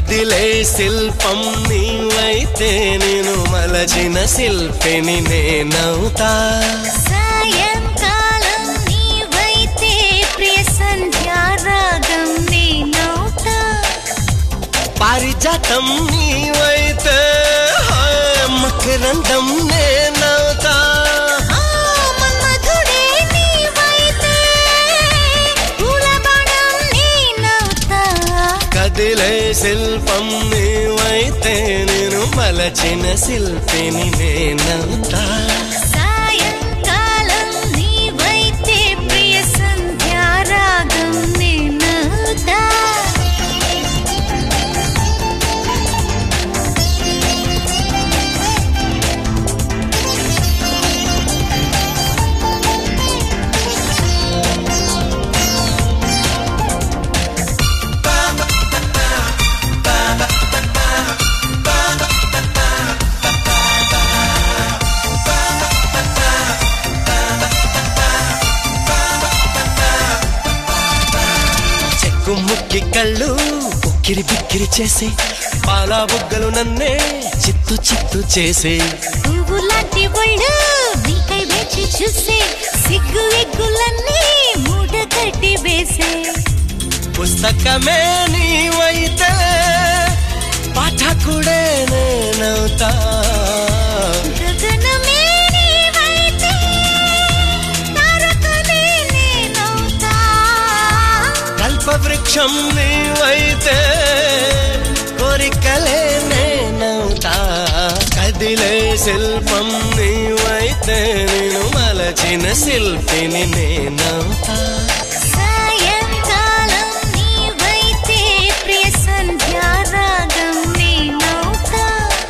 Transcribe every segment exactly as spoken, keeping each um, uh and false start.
కదిలే శిల్పం నీవైతే నేను మలచిన శిల్పిని నేనవుతా సాయంకాలం నీవైతే ప్రియ సంధ్యారాగం నేనవుతా పారిజాతం నీవైతే మకరందం నేనవుతా మన్మధుడే నీవైతే పూలబాణం నేనవుతా కదిలే శిల్పం నీవైతే నేను మలచిన శిల్పిని నేనవుతా సాయంకాలం నీవైతే ప్రియ సంధ్యారాగం నేనవుతా ముక్కి కళ్ళు ఉక్కిరి బిక్కిరి చేసి పాలా బుగ్గలు నన్నే చిత్తు చిత్తు చేసి పువ్వు లాంటి ఒళ్ళు నీకై వేచి చూసే సిగ్గు ఎగ్గులన్నీ మూట కట్టి వేసే పుస్తకమే నీవైతే పాఠకుడే నేనవుతా గగనమే నీవైతే తారకనే నేనవుతా కల్పవృక్షం నీవైతే కోరికలే నేనవుతా కదిలే శిల్పం నీవైతే నేను మలచిన శిల్పిని నేనవుతా సాయంకాలం నీవైతే ప్రియ సంధ్యారాగం నేనవుతా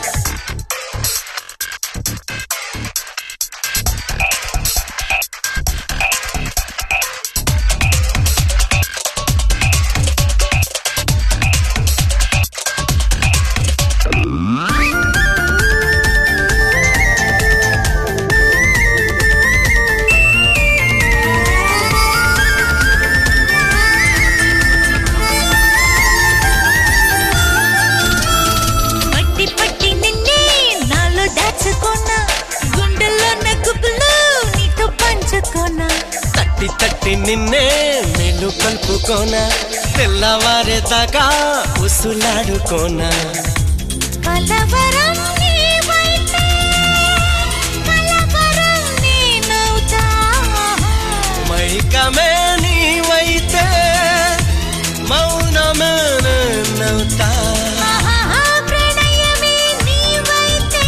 పట్టి పట్టి నిన్నే నాలో దాచుకోనా గుండెల్లో నగుబులు నీతో పంచుకోనా తట్టి తట్టి నిన్నే మెలు కలుపుకోనా తెల్లవారేదాకా ఉసులాడుకోనా కలవరం నీవైతే కలవరం నేనవుతా మైకమే నీవైతే మౌనమే నేనవుతా ఆహా ప్రణయమే నీవైతే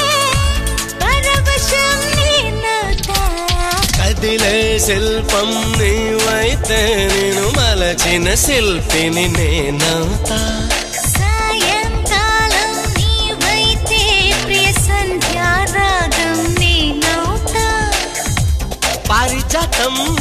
పరవశం నేనవుతా కదిలే శిల్పం నీవైతే నేను మలచిన శిల్పిని నేనవుతా సాయంకాలం నీవైతే ప్రియ సంధ్యారాగం నేనవుతా పారిజాతం